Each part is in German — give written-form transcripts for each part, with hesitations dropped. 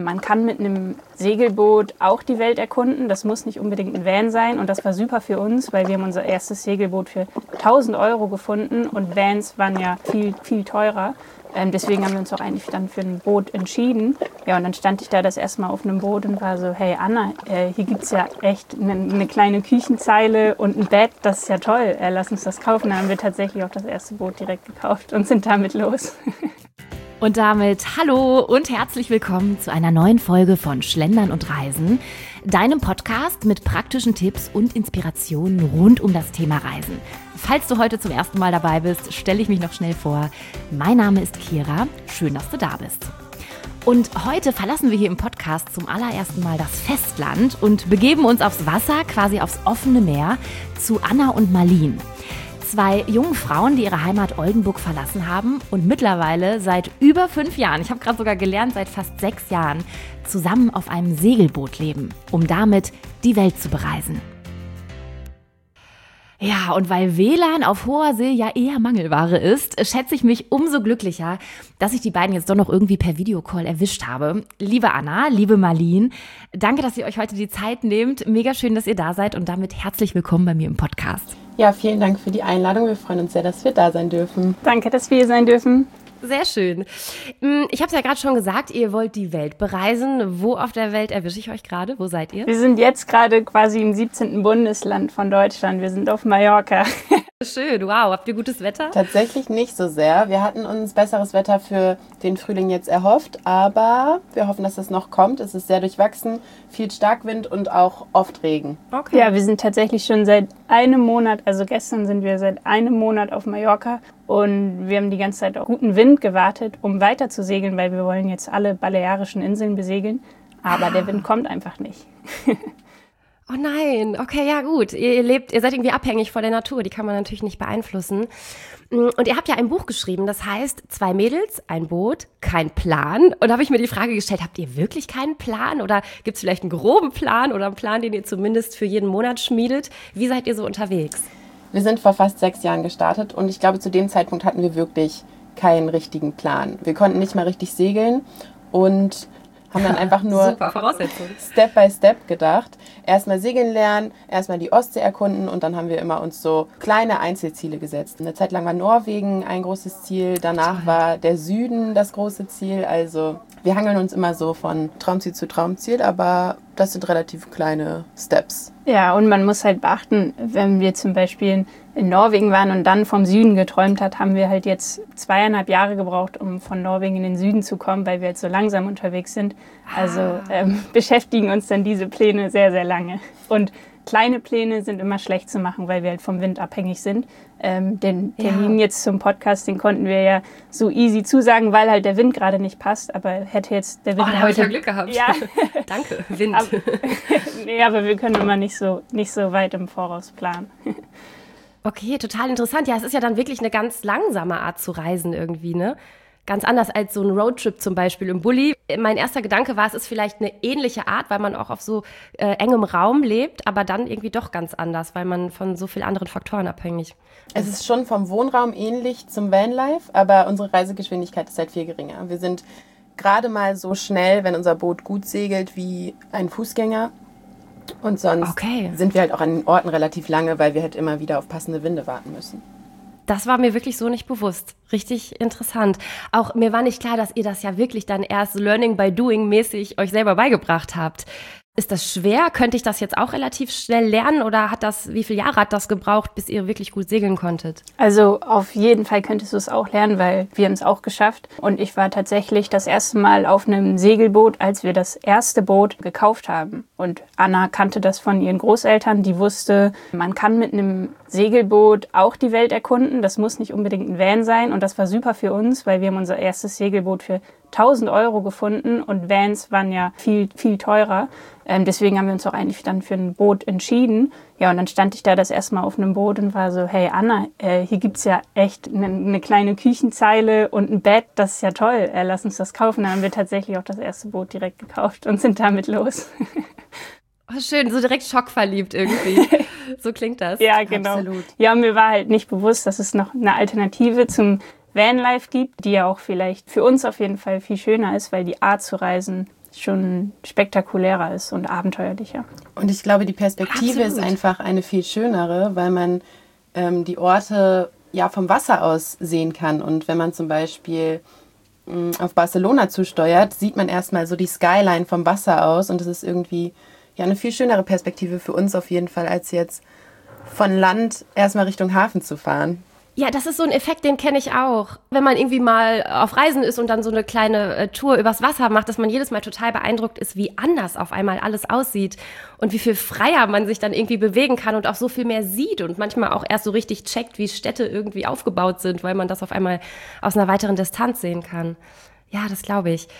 Man kann mit einem Segelboot auch die Welt erkunden. Das muss nicht unbedingt ein Van sein. Und das war super für uns, weil wir haben unser erstes Segelboot für 1.000 Euro gefunden. Und Vans waren ja viel, viel teurer. Deswegen haben wir uns auch eigentlich dann für ein Boot entschieden. Ja, und dann stand ich da das erste Mal auf einem Boot und war so, hey Anna, hier gibt's ja echt eine kleine Küchenzeile und ein Bett. Das ist ja toll. Lass uns das kaufen. Dann haben wir tatsächlich auch das erste Boot direkt gekauft und sind damit los. Und damit hallo und herzlich willkommen zu einer neuen Folge von Schlendern und Reisen, deinem Podcast mit praktischen Tipps und Inspirationen rund um das Thema Reisen. Falls du heute zum ersten Mal dabei bist, stelle ich mich noch schnell vor. Mein Name ist Kira, schön, dass du da bist. Und heute verlassen wir hier im Podcast zum allerersten Mal das Festland und begeben uns aufs Wasser, quasi aufs offene Meer, zu Anna und Marlene. Zwei jungen Frauen, die ihre Heimat Oldenburg verlassen haben und mittlerweile seit über 5 Jahren, ich habe gerade sogar gelernt, seit fast 6 Jahren, zusammen auf einem Segelboot leben, um damit die Welt zu bereisen. Ja, und weil WLAN auf hoher See ja eher Mangelware ist, schätze ich mich umso glücklicher, dass ich die beiden jetzt doch noch irgendwie per Videocall erwischt habe. Liebe Anna, liebe Marlene, danke, dass ihr euch heute die Zeit nehmt. Mega schön, dass ihr da seid und damit herzlich willkommen bei mir im Podcast. Ja, vielen Dank für die Einladung. Wir freuen uns sehr, dass wir da sein dürfen. Danke, dass wir hier sein dürfen. Sehr schön. Ich habe es ja gerade schon gesagt, ihr wollt die Welt bereisen. Wo auf der Welt erwische ich euch gerade? Wo seid ihr? Wir sind jetzt gerade quasi im 17. Bundesland von Deutschland. Wir sind auf Mallorca. Schön, wow. Habt ihr gutes Wetter? Tatsächlich nicht so sehr. Wir hatten uns besseres Wetter für den Frühling jetzt erhofft, aber wir hoffen, dass es noch kommt. Es ist sehr durchwachsen, viel Starkwind und auch oft Regen. Okay. Ja, wir sind tatsächlich schon seit einem Monat, also gestern sind wir seit einem Monat auf Mallorca und wir haben die ganze Zeit auf guten Wind gewartet, um weiter zu segeln, weil wir wollen jetzt alle balearischen Inseln besegeln, aber der Wind kommt einfach nicht. Oh nein, okay, ja gut. Ihr seid irgendwie abhängig von der Natur, die kann man natürlich nicht beeinflussen. Und ihr habt ja ein Buch geschrieben, das heißt 2 Mädels, ein Boot, kein Plan. Und da habe ich mir die Frage gestellt, habt ihr wirklich keinen Plan? Oder gibt es vielleicht einen groben Plan oder einen Plan, den ihr zumindest für jeden Monat schmiedet? Wie seid ihr so unterwegs? Wir sind vor fast 6 Jahren gestartet und ich glaube, zu dem Zeitpunkt hatten wir wirklich keinen richtigen Plan. Wir konnten nicht mal richtig segeln und haben dann einfach nur Step by Step gedacht. Erstmal segeln lernen, erstmal die Ostsee erkunden und dann haben wir immer uns so kleine Einzelziele gesetzt. Eine Zeit lang war Norwegen ein großes Ziel, danach war der Süden das große Ziel. Also wir hangeln uns immer so von Traumziel zu Traumziel, aber das sind relativ kleine Steps. Ja, und man muss halt beachten, wenn wir zum Beispiel in Norwegen waren und dann vom Süden geträumt hat, haben wir halt jetzt 2,5 Jahre gebraucht, um von Norwegen in den Süden zu kommen, weil wir jetzt so langsam unterwegs sind. Also beschäftigen uns dann diese Pläne sehr, sehr lange. Und kleine Pläne sind immer schlecht zu machen, weil wir halt vom Wind abhängig sind. Den Termin jetzt zum Podcast, den konnten wir ja so easy zusagen, weil halt der Wind gerade nicht passt. Aber hätte jetzt der Wind da heute... Ich ja Glück gehabt. Ja. Danke, Wind. Nee, aber wir können immer nicht so weit im Voraus planen. Okay, total interessant. Ja, es ist ja dann wirklich eine ganz langsame Art zu reisen irgendwie, ne? Ganz anders als so ein Roadtrip zum Beispiel im Bulli. Mein erster Gedanke war, es ist vielleicht eine ähnliche Art, weil man auch auf so engem Raum lebt, aber dann irgendwie doch ganz anders, weil man von so vielen anderen Faktoren abhängig ist. Es ist schon vom Wohnraum ähnlich zum Vanlife, aber unsere Reisegeschwindigkeit ist halt viel geringer. Wir sind gerade mal so schnell, wenn unser Boot gut segelt, wie ein Fußgänger. Und sonst sind wir halt auch an den Orten relativ lange, weil wir halt immer wieder auf passende Winde warten müssen. Das war mir wirklich so nicht bewusst. Richtig interessant. Auch mir war nicht klar, dass ihr das ja wirklich dann erst Learning by Doing mäßig euch selber beigebracht habt. Ist das schwer? Könnte ich das jetzt auch relativ schnell lernen oder wie viele Jahre hat das gebraucht, bis ihr wirklich gut segeln konntet? Also auf jeden Fall könntest du es auch lernen, weil wir haben es auch geschafft. Und ich war tatsächlich das erste Mal auf einem Segelboot, als wir das erste Boot gekauft haben. Und Anna kannte das von ihren Großeltern, die wusste, man kann mit einem Segelboot auch die Welt erkunden. Das muss nicht unbedingt ein Van sein. Und das war super für uns, weil wir haben unser erstes Segelboot für 1.000 Euro gefunden und Vans waren ja viel, viel teurer. Deswegen haben wir uns auch eigentlich dann für ein Boot entschieden. Ja, und dann stand ich da das erste Mal auf einem Boot und war so, hey Anna, hier gibt's ja echt eine kleine Küchenzeile und ein Bett, das ist ja toll, lass uns das kaufen. Dann haben wir tatsächlich auch das erste Boot direkt gekauft und sind damit los. Oh, schön, so direkt schockverliebt irgendwie. So klingt das. Ja, genau. Absolut. Ja, und mir war halt nicht bewusst, dass es noch eine Alternative zum Vanlife gibt, die ja auch vielleicht für uns auf jeden Fall viel schöner ist, weil die Art zu reisen schon spektakulärer ist und abenteuerlicher. Und ich glaube, die Perspektive ist einfach eine viel schönere, weil man die Orte ja vom Wasser aus sehen kann. Und wenn man zum Beispiel auf Barcelona zusteuert, sieht man erstmal so die Skyline vom Wasser aus. Und das ist irgendwie ja eine viel schönere Perspektive für uns auf jeden Fall, als jetzt von Land erstmal Richtung Hafen zu fahren. Ja, das ist so ein Effekt, den kenne ich auch. Wenn man irgendwie mal auf Reisen ist und dann so eine kleine Tour übers Wasser macht, dass man jedes Mal total beeindruckt ist, wie anders auf einmal alles aussieht und wie viel freier man sich dann irgendwie bewegen kann und auch so viel mehr sieht und manchmal auch erst so richtig checkt, wie Städte irgendwie aufgebaut sind, weil man das auf einmal aus einer weiteren Distanz sehen kann. Ja, das glaube ich.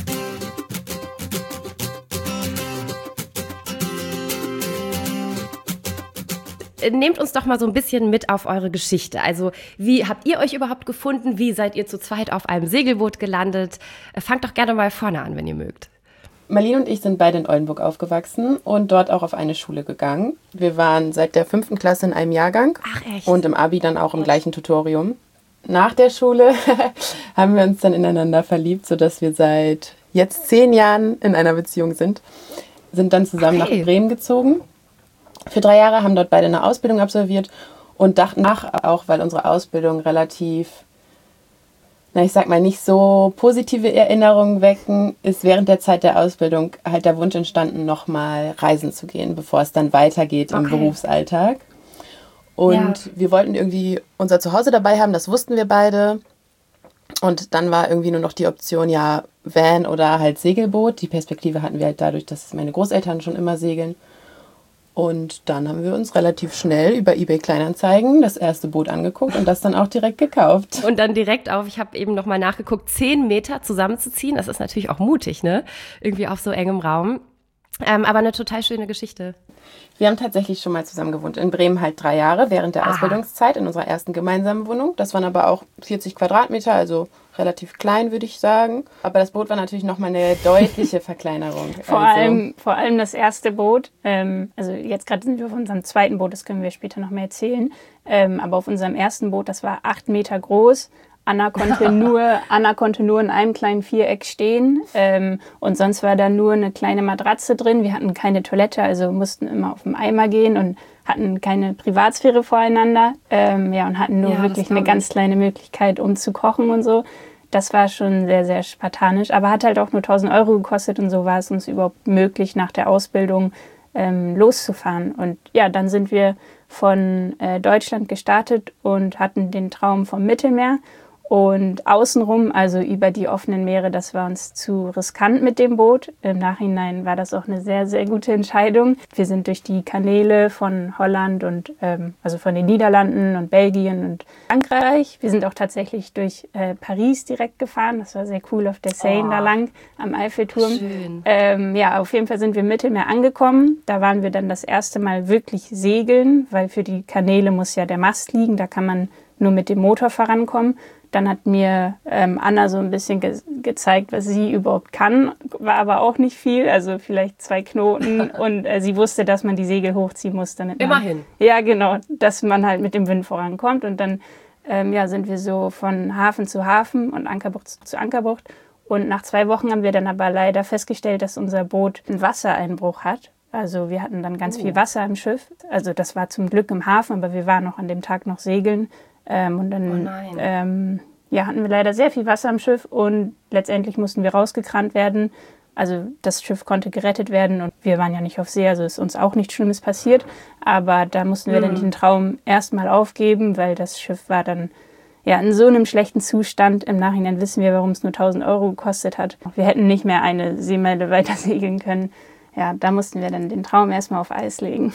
Nehmt uns doch mal so ein bisschen mit auf eure Geschichte. Also, wie habt ihr euch überhaupt gefunden? Wie seid ihr zu zweit auf einem Segelboot gelandet? Fangt doch gerne mal vorne an, wenn ihr mögt. Marlene und ich sind beide in Oldenburg aufgewachsen und dort auch auf eine Schule gegangen. Wir waren seit der 5. Klasse in einem Jahrgang. Ach, echt? Und im Abi dann auch im gleichen Tutorium. Nach der Schule haben wir uns dann ineinander verliebt, sodass wir seit jetzt 10 Jahren in einer Beziehung sind. Sind dann zusammen nach Bremen gezogen. Für 3 Jahre, haben dort beide eine Ausbildung absolviert und dachten nach, auch weil unsere Ausbildung relativ, ich sag mal, nicht so positive Erinnerungen wecken, ist während der Zeit der Ausbildung halt der Wunsch entstanden, nochmal reisen zu gehen, bevor es dann weitergeht im Berufsalltag. Und wir wollten irgendwie unser Zuhause dabei haben, das wussten wir beide. Und dann war irgendwie nur noch die Option, ja, Van oder halt Segelboot. Die Perspektive hatten wir halt dadurch, dass meine Großeltern schon immer segeln. Und dann haben wir uns relativ schnell über eBay Kleinanzeigen das erste Boot angeguckt und das dann auch direkt gekauft. Und dann direkt auf, ich habe eben nochmal nachgeguckt, 10 Meter zusammenzuziehen. Das ist natürlich auch mutig, ne? Irgendwie auf so engem Raum. Aber eine total schöne Geschichte. Wir haben tatsächlich schon mal zusammen gewohnt. In Bremen halt 3 Jahre während der Ausbildungszeit in unserer ersten gemeinsamen Wohnung. Das waren aber auch 40 Quadratmeter, also relativ klein, würde ich sagen. Aber das Boot war natürlich nochmal eine deutliche Verkleinerung. Vor allem das erste Boot. Also jetzt gerade sind wir auf unserem zweiten Boot, das können wir später noch mehr erzählen. Aber auf unserem ersten Boot, das war 8 Meter groß. Anna konnte nur in einem kleinen Viereck stehen und sonst war da nur eine kleine Matratze drin. Wir hatten keine Toilette, also mussten immer auf den Eimer gehen und hatten keine Privatsphäre voreinander und hatten nur wirklich eine ganz kleine Möglichkeit, um zu kochen und so. Das war schon sehr, sehr spartanisch, aber hat halt auch nur 1.000 Euro gekostet und so war es uns überhaupt möglich, nach der Ausbildung loszufahren. Und ja, dann sind wir von Deutschland gestartet und hatten den Traum vom Mittelmeer. Und außenrum, also über die offenen Meere, das war uns zu riskant mit dem Boot. Im Nachhinein war das auch eine sehr, sehr gute Entscheidung. Wir sind durch die Kanäle von Holland und also von den Niederlanden und Belgien und Frankreich. Wir sind auch tatsächlich durch Paris direkt gefahren. Das war sehr cool auf der Seine da lang am Eiffelturm. Schön. Auf jeden Fall sind wir im Mittelmeer angekommen. Da waren wir dann das erste Mal wirklich segeln, weil für die Kanäle muss ja der Mast liegen. Da kann man nur mit dem Motor vorankommen. Dann hat mir Anna so ein bisschen gezeigt, was sie überhaupt kann, war aber auch nicht viel, also vielleicht 2 Knoten und sie wusste, dass man die Segel hochziehen muss. Damit Immerhin. Ja, genau, dass man halt mit dem Wind vorankommt und dann sind wir so von Hafen zu Hafen und Ankerbucht zu Ankerbucht und nach 2 Wochen haben wir dann aber leider festgestellt, dass unser Boot einen Wassereinbruch hat. Also wir hatten dann ganz viel Wasser im Schiff, also das war zum Glück im Hafen, aber wir waren noch an dem Tag noch segeln. Und dann hatten wir leider sehr viel Wasser im Schiff und letztendlich mussten wir rausgekramt werden. Also das Schiff konnte gerettet werden und wir waren ja nicht auf See, also ist uns auch nichts Schlimmes passiert. Aber da mussten wir dann den Traum erstmal aufgeben, weil das Schiff war dann in so einem schlechten Zustand. Im Nachhinein wissen wir, warum es nur 1.000 Euro gekostet hat. Wir hätten nicht mehr eine Seemeile weiter segeln können. Ja, da mussten wir dann den Traum erstmal auf Eis legen.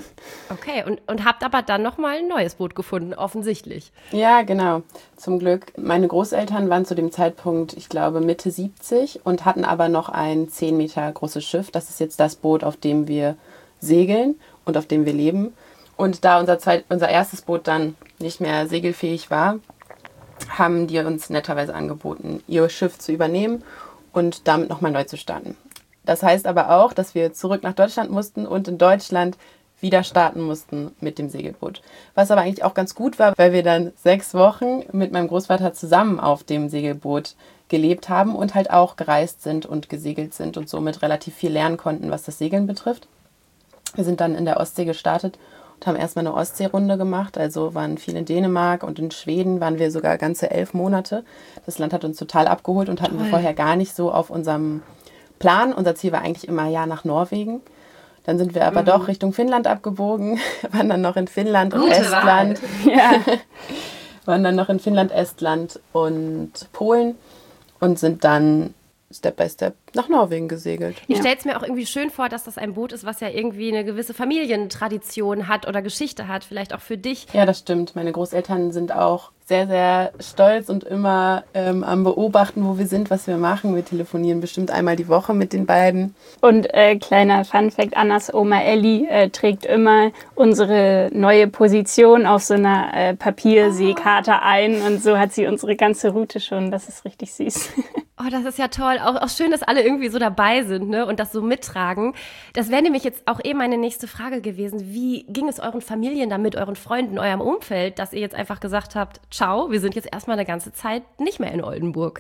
Okay, und habt aber dann nochmal ein neues Boot gefunden, offensichtlich. Ja, genau, zum Glück. Meine Großeltern waren zu dem Zeitpunkt, ich glaube, Mitte 70 und hatten aber noch ein 10 Meter großes Schiff. Das ist jetzt das Boot, auf dem wir segeln und auf dem wir leben. Und da unser erstes Boot dann nicht mehr segelfähig war, haben die uns netterweise angeboten, ihr Schiff zu übernehmen und damit nochmal neu zu starten. Das heißt aber auch, dass wir zurück nach Deutschland mussten und in Deutschland wieder starten mussten mit dem Segelboot. Was aber eigentlich auch ganz gut war, weil wir dann 6 Wochen mit meinem Großvater zusammen auf dem Segelboot gelebt haben und halt auch gereist sind und gesegelt sind und somit relativ viel lernen konnten, was das Segeln betrifft. Wir sind dann in der Ostsee gestartet und haben erstmal eine Ostseerunde gemacht, also waren viel in Dänemark und in Schweden waren wir sogar ganze 11 Monate. Das Land hat uns total abgeholt und hatten wir vorher gar nicht so auf unserem Plan. Unser Ziel war eigentlich immer ja nach Norwegen. Dann sind wir aber doch Richtung Finnland abgebogen, waren dann noch in Finnland und Estland. Ja. Waren dann noch in Finnland, Estland und Polen und sind dann Step by Step nach Norwegen gesegelt. Ich stelle es mir auch irgendwie schön vor, dass das ein Boot ist, was ja irgendwie eine gewisse Familientradition hat oder Geschichte hat, vielleicht auch für dich. Ja, das stimmt. Meine Großeltern sind auch sehr, sehr stolz und immer am Beobachten, wo wir sind, was wir machen. Wir telefonieren bestimmt einmal die Woche mit den beiden. Und kleiner Funfact, Annas Oma Elli trägt immer unsere neue Position auf so einer Papierseekarte ein und so hat sie unsere ganze Route schon. Das ist richtig süß. Oh, das ist ja toll. Auch schön, dass alle irgendwie so dabei sind, ne, und das so mittragen. Das wäre nämlich jetzt auch meine nächste Frage gewesen. Wie ging es euren Familien damit, euren Freunden, eurem Umfeld, dass ihr jetzt einfach gesagt habt, ciao, wir sind jetzt erstmal eine ganze Zeit nicht mehr in Oldenburg?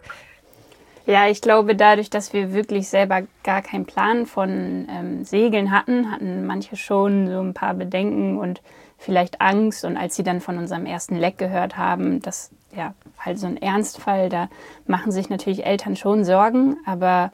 Ja, ich glaube, dadurch, dass wir wirklich selber gar keinen Plan von Segeln hatten manche schon so ein paar Bedenken und vielleicht Angst. Und als sie dann von unserem ersten Leck gehört haben, das ja halt so ein Ernstfall, da machen sich natürlich Eltern schon Sorgen. Aber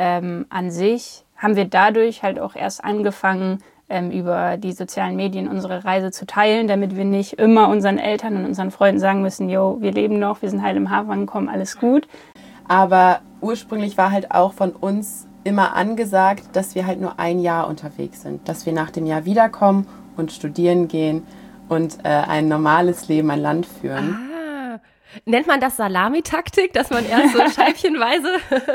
an sich haben wir dadurch halt auch erst angefangen, über die sozialen Medien unsere Reise zu teilen, damit wir nicht immer unseren Eltern und unseren Freunden sagen müssen, jo, wir leben noch, wir sind heil im Hafen angekommen, alles gut. Aber ursprünglich war halt auch von uns immer angesagt, dass wir halt nur ein Jahr unterwegs sind, dass wir nach dem Jahr wiederkommen und studieren gehen und ein normales Leben an Land führen. Nennt man das Salamitaktik, dass man erst so scheibchenweise?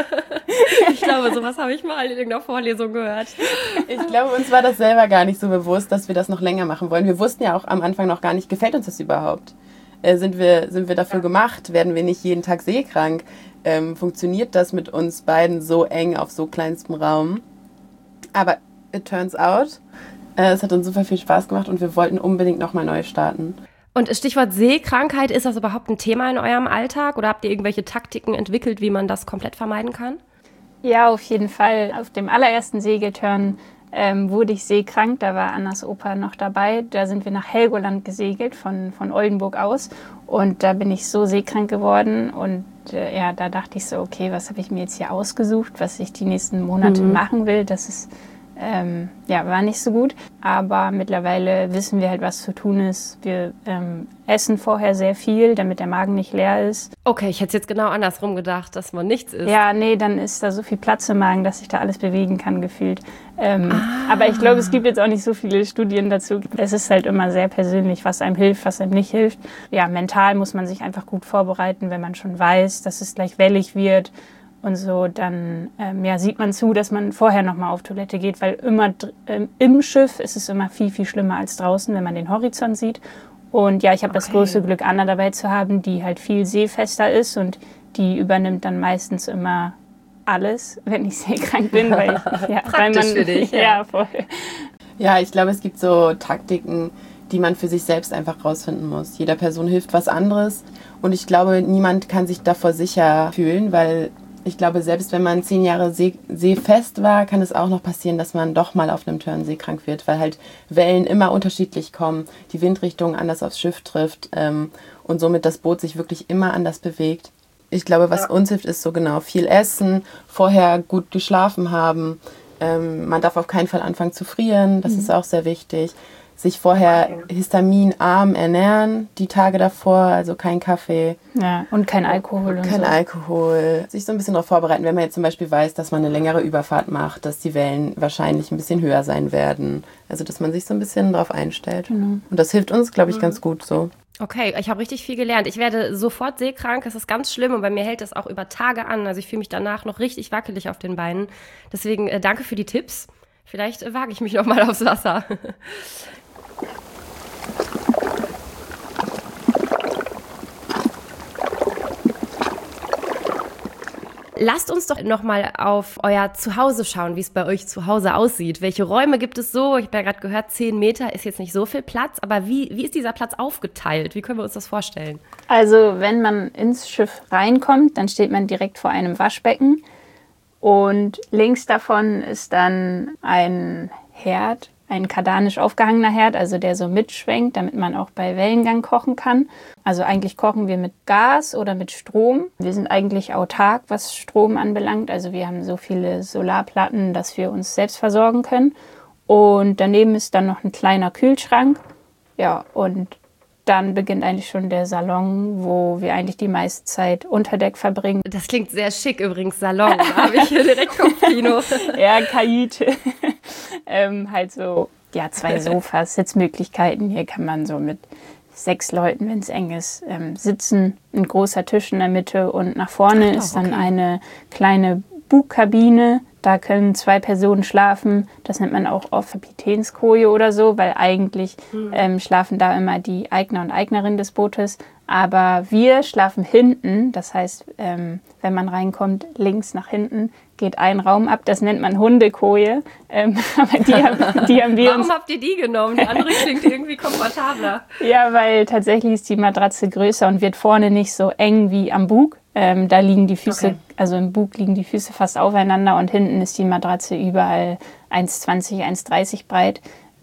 Ich glaube, sowas habe ich mal in irgendeiner Vorlesung gehört. Ich glaube, uns war das selber gar nicht so bewusst, dass wir das noch länger machen wollen. Wir wussten ja auch am Anfang noch gar nicht, gefällt uns das überhaupt? Sind wir dafür gemacht? Werden wir nicht jeden Tag seekrank? Funktioniert das mit uns beiden so eng auf so kleinstem Raum? Aber it turns out, es hat uns super viel Spaß gemacht und wir wollten unbedingt nochmal neu starten. Und Stichwort Seekrankheit, ist das überhaupt ein Thema in eurem Alltag oder habt ihr irgendwelche Taktiken entwickelt, wie man das komplett vermeiden kann? Ja, auf jeden Fall. Auf dem allerersten Segeltörn wurde ich seekrank, da war Annas Opa noch dabei. Da sind wir nach Helgoland gesegelt von Oldenburg aus und da bin ich so seekrank geworden und ja, da dachte ich so, okay, was habe ich mir jetzt hier ausgesucht, was ich die nächsten Monate machen will, das ist war nicht so gut, aber mittlerweile wissen wir halt, was zu tun ist. Wir essen vorher sehr viel, damit der Magen nicht leer ist. Okay, ich hätte es jetzt genau andersrum gedacht, dass man nichts isst. Ja, nee, dann ist da so viel Platz im Magen, dass ich da alles bewegen kann, gefühlt. Aber ich glaube, es gibt jetzt auch nicht so viele Studien dazu. Es ist halt immer sehr persönlich, was einem hilft, was einem nicht hilft. Ja, mental muss man sich einfach gut vorbereiten, wenn man schon weiß, dass es gleich wellig wird. Und so, dann sieht man zu, dass man vorher nochmal auf Toilette geht, weil immer im Schiff ist es immer viel, viel schlimmer als draußen, wenn man den Horizont sieht. Und ja, ich habe das große Glück, Anna dabei zu haben, die halt viel seefester ist und die übernimmt dann meistens immer alles, wenn ich seekrank bin. Weil man, für dich. Ja, voll. Ja, ich glaube, es gibt so Taktiken, die man für sich selbst einfach rausfinden muss. Jeder Person hilft was anderes und ich glaube, niemand kann sich davor sicher fühlen, weil ich glaube, selbst wenn man 10 Jahre seefest war, kann es auch noch passieren, dass man doch mal auf einem Turn seekrank wird, weil halt Wellen immer unterschiedlich kommen, die Windrichtung anders aufs Schiff trifft und somit das Boot sich wirklich immer anders bewegt. Ich glaube, was uns hilft, ist so genau viel essen, vorher gut geschlafen haben. Man darf auf keinen Fall anfangen zu frieren, das ist auch sehr wichtig. Sich vorher histaminarm ernähren, die Tage davor, also kein Kaffee. Ja, und kein Alkohol. Kein Alkohol. Sich so ein bisschen darauf vorbereiten, wenn man jetzt zum Beispiel weiß, dass man eine längere Überfahrt macht, dass die Wellen wahrscheinlich ein bisschen höher sein werden. Also, dass man sich so ein bisschen darauf einstellt. Genau. Und das hilft uns, glaube ich, ganz gut so. Okay, ich habe richtig viel gelernt. Ich werde sofort seekrank, das ist ganz schlimm und bei mir hält das auch über Tage an. Also ich fühle mich danach noch richtig wackelig auf den Beinen. Deswegen danke für die Tipps. Vielleicht wage ich mich noch mal aufs Wasser. Lasst uns doch nochmal auf euer Zuhause schauen, wie es bei euch zu Hause aussieht. Welche Räume gibt es so? Ich habe ja gerade gehört, 10 Meter ist jetzt nicht so viel Platz, aber wie ist dieser Platz aufgeteilt? Wie können wir uns das vorstellen? Also wenn man ins Schiff reinkommt, dann steht man direkt vor einem Waschbecken und links davon ist dann ein Herd, ein kardanisch aufgehangener Herd, also der so mitschwenkt, damit man auch bei Wellengang kochen kann. Also eigentlich kochen wir mit Gas oder mit Strom. Wir sind eigentlich autark, was Strom anbelangt. Also wir haben so viele Solarplatten, dass wir uns selbst versorgen können. Und daneben ist dann noch ein kleiner Kühlschrank. Ja, und dann beginnt eigentlich schon der Salon, wo wir eigentlich die meiste Zeit unter Deck verbringen. Das klingt sehr schick übrigens, Salon. Da habe ich hier direkt Kopfkino. Ja, Kajüte. Halt so, ja, 2 Sofas, Sitzmöglichkeiten. Hier kann man so mit 6 Leuten, wenn es eng ist, sitzen. Ein großer Tisch in der Mitte und nach vorne ist dann eine kleine Bugkabine. Da können 2 Personen schlafen. Das nennt man auch oft Kapitänskoje oder so, weil eigentlich schlafen da immer die Eigner und Eignerinnen des Bootes. Aber wir schlafen hinten. Das heißt, wenn man reinkommt, links nach hinten, geht ein Raum ab. Das nennt man Hundekoje. Aber die haben wir Warum habt ihr die genommen? Die andere klingt irgendwie komfortabler. Ja, weil tatsächlich ist die Matratze größer und wird vorne nicht so eng wie am Bug. Da liegen die Füße, also im Bug liegen die Füße fast aufeinander und hinten ist die Matratze überall 1,20, 1,30 breit.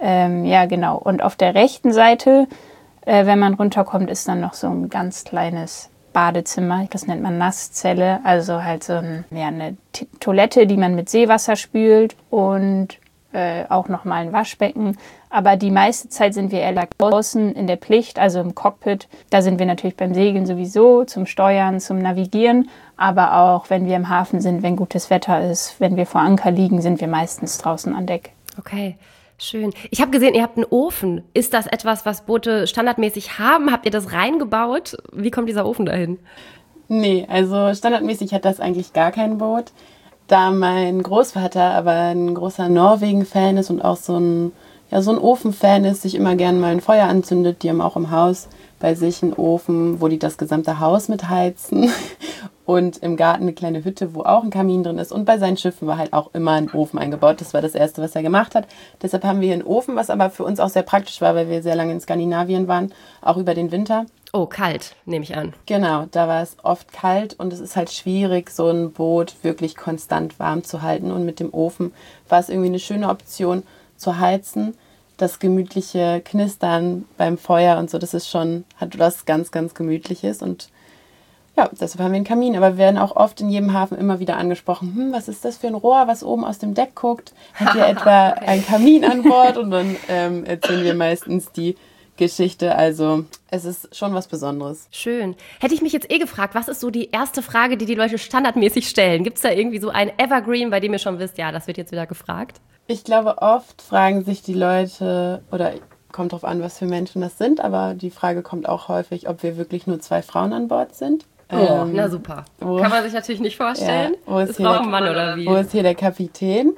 Ja, genau. Und auf der rechten Seite, wenn man runterkommt, ist dann noch so ein ganz kleines Badezimmer. Das nennt man Nasszelle. Also halt so eine Toilette, die man mit Seewasser spült und auch nochmal ein Waschbecken. Aber die meiste Zeit sind wir eher draußen in der Pflicht, also im Cockpit. Da sind wir natürlich beim Segeln sowieso, zum Steuern, zum Navigieren. Aber auch, wenn wir im Hafen sind, wenn gutes Wetter ist, wenn wir vor Anker liegen, sind wir meistens draußen an Deck. Okay, schön. Ich habe gesehen, ihr habt einen Ofen. Ist das etwas, was Boote standardmäßig haben? Habt ihr das reingebaut? Wie kommt dieser Ofen dahin? Nee, also standardmäßig hat das eigentlich gar kein Boot. Da mein Großvater aber ein großer Norwegen-Fan ist und auch so ein Ofen-Fan ist, sich immer gerne mal ein Feuer anzündet. Die haben auch im Haus bei sich einen Ofen, wo die das gesamte Haus mit heizen. Und im Garten eine kleine Hütte, wo auch ein Kamin drin ist. Und bei seinen Schiffen war halt auch immer ein Ofen eingebaut. Das war das Erste, was er gemacht hat. Deshalb haben wir hier einen Ofen, was aber für uns auch sehr praktisch war, weil wir sehr lange in Skandinavien waren, auch über den Winter. Oh, kalt, nehme ich an. Genau, da war es oft kalt und es ist halt schwierig, so ein Boot wirklich konstant warm zu halten. Und mit dem Ofen war es irgendwie eine schöne Option zu heizen. Das gemütliche Knistern beim Feuer und so, das ist schon, hat was ganz, ganz Gemütliches. Und ja, deshalb haben wir einen Kamin. Aber wir werden auch oft in jedem Hafen immer wieder angesprochen, was ist das für ein Rohr, was oben aus dem Deck guckt? Habt ihr etwa einen Kamin an Bord? Und dann erzählen wir meistens die Geschichte, also es ist schon was Besonderes. Schön. Hätte ich mich jetzt gefragt, was ist so die erste Frage, die Leute standardmäßig stellen? Gibt es da irgendwie so ein Evergreen, bei dem ihr schon wisst, ja, das wird jetzt wieder gefragt? Ich glaube, oft fragen sich die Leute, oder kommt drauf an, was für Menschen das sind, aber die Frage kommt auch häufig, ob wir wirklich nur 2 Frauen an Bord sind. Oh, na super. Kann man sich natürlich nicht vorstellen. Ja, ist auch ein Mann oder wie? Wo ist hier der Kapitän?